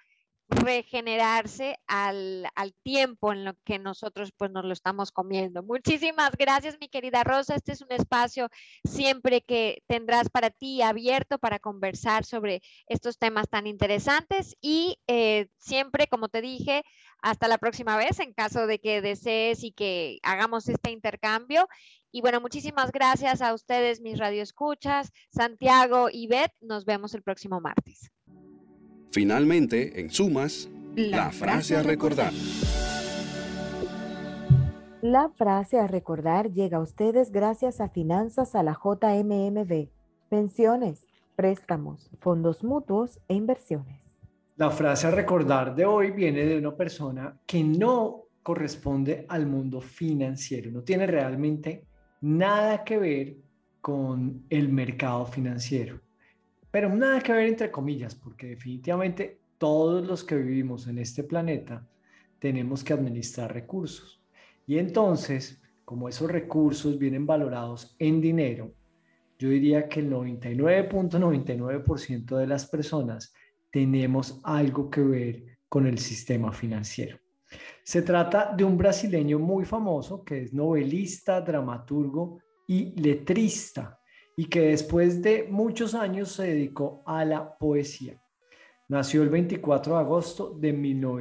regenerarse al tiempo en lo que nosotros pues nos lo estamos comiendo. Muchísimas gracias, mi querida Rosa. Este es un espacio siempre que tendrás para ti abierto para conversar sobre estos temas tan interesantes y siempre, como te dije, hasta la próxima vez en caso de que desees y que hagamos este intercambio. Y bueno, muchísimas gracias a ustedes, mis radioescuchas, Santiago y Beth. Nos vemos el próximo martes. Finalmente, en sumas, la frase a recordar. La frase a recordar llega a ustedes gracias a Finanzas a la JMMB, pensiones, préstamos, fondos mutuos e inversiones. La frase a recordar de hoy viene de una persona que no corresponde al mundo financiero, no tiene realmente nada que ver con el mercado financiero. Pero nada que ver entre comillas, porque definitivamente todos los que vivimos en este planeta tenemos que administrar recursos. Y entonces, como esos recursos vienen valorados en dinero, yo diría que el 99.99% de las personas tenemos algo que ver con el sistema financiero. Se trata de un brasileño muy famoso que es novelista, dramaturgo y letrista, y que después de muchos años se dedicó a la poesía. Nació el 24 de agosto de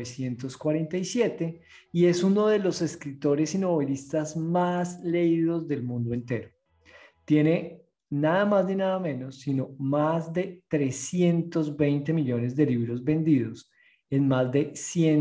1947 y es uno de los escritores y novelistas más leídos del mundo entero. Tiene nada más ni nada menos, sino más de 320 millones de libros vendidos en más de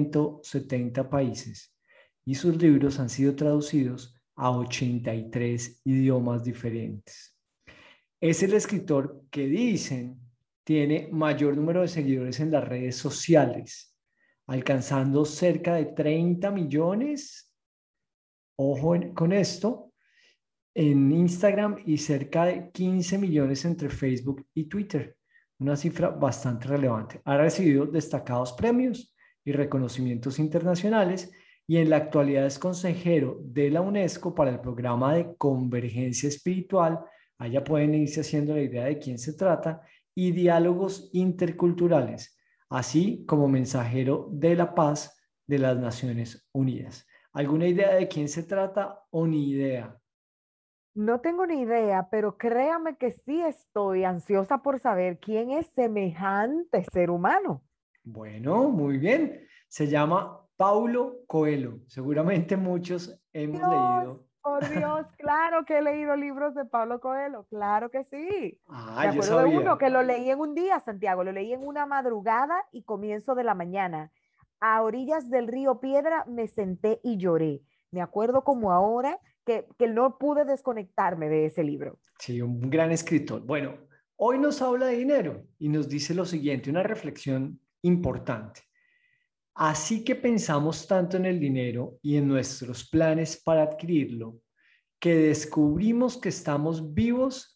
170 países y sus libros han sido traducidos a 83 idiomas diferentes. Es el escritor que dicen tiene mayor número de seguidores en las redes sociales, alcanzando cerca de 30 millones, ojo con esto, en Instagram y cerca de 15 millones entre Facebook y Twitter, una cifra bastante relevante. Ha recibido destacados premios y reconocimientos internacionales y en la actualidad es consejero de la UNESCO para el programa de convergencia espiritual. Allá pueden irse haciendo la idea de quién se trata y diálogos interculturales, así como mensajero de la paz de las Naciones Unidas. ¿Alguna idea de quién se trata o ni idea? No tengo ni idea, pero créame que sí estoy ansiosa por saber quién es semejante ser humano. Bueno, muy bien. Se llama Paulo Coelho. Seguramente muchos hemos leído. Por Dios, claro que he leído libros de Paulo Coelho, claro que sí. Me yo acuerdo de sabía. uno que lo leí en un día, Santiago, lo leí en una madrugada y comienzo de la mañana. A orillas del río Piedra me senté y lloré. Me acuerdo como ahora que no pude desconectarme de ese libro. Sí, un gran escritor. Bueno, hoy nos habla de dinero y nos dice lo siguiente, una reflexión importante. Así que pensamos tanto en el dinero y en nuestros planes para adquirirlo, que descubrimos que estamos vivos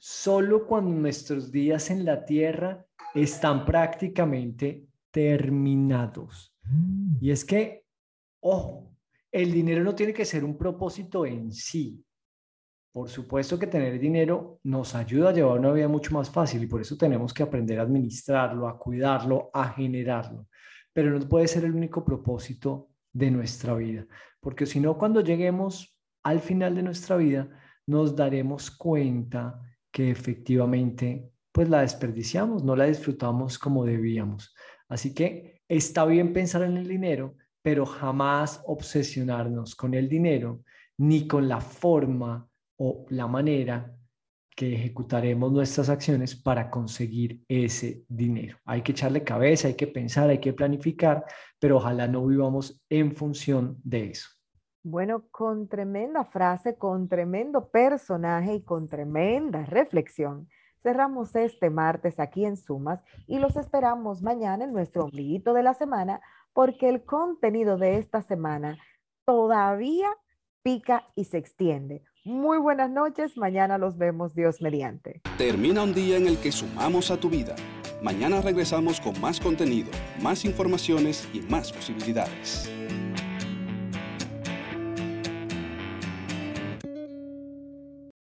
solo cuando nuestros días en la tierra están prácticamente terminados. Y es que, ojo, el dinero no tiene que ser un propósito en sí. Por supuesto que tener dinero nos ayuda a llevar una vida mucho más fácil y por eso tenemos que aprender a administrarlo, a cuidarlo, a generarlo. Pero no puede ser el único propósito de nuestra vida, porque si no, cuando lleguemos al final de nuestra vida, nos daremos cuenta que efectivamente pues la desperdiciamos, no la disfrutamos como debíamos. Así que está bien pensar en el dinero, pero jamás obsesionarnos con el dinero ni con la forma o la manera que ejecutaremos nuestras acciones para conseguir ese dinero. Hay que echarle cabeza, hay que pensar, hay que planificar, pero ojalá no vivamos en función de eso. Bueno, con tremenda frase, con tremendo personaje y con tremenda reflexión, cerramos este martes aquí en Sumas y los esperamos mañana en nuestro ombliguito de la semana porque el contenido de esta semana todavía pica y se extiende. Muy buenas noches, mañana los vemos, Dios mediante. Termina un día en el que sumamos a tu vida. Mañana regresamos con más contenido, más informaciones y más posibilidades.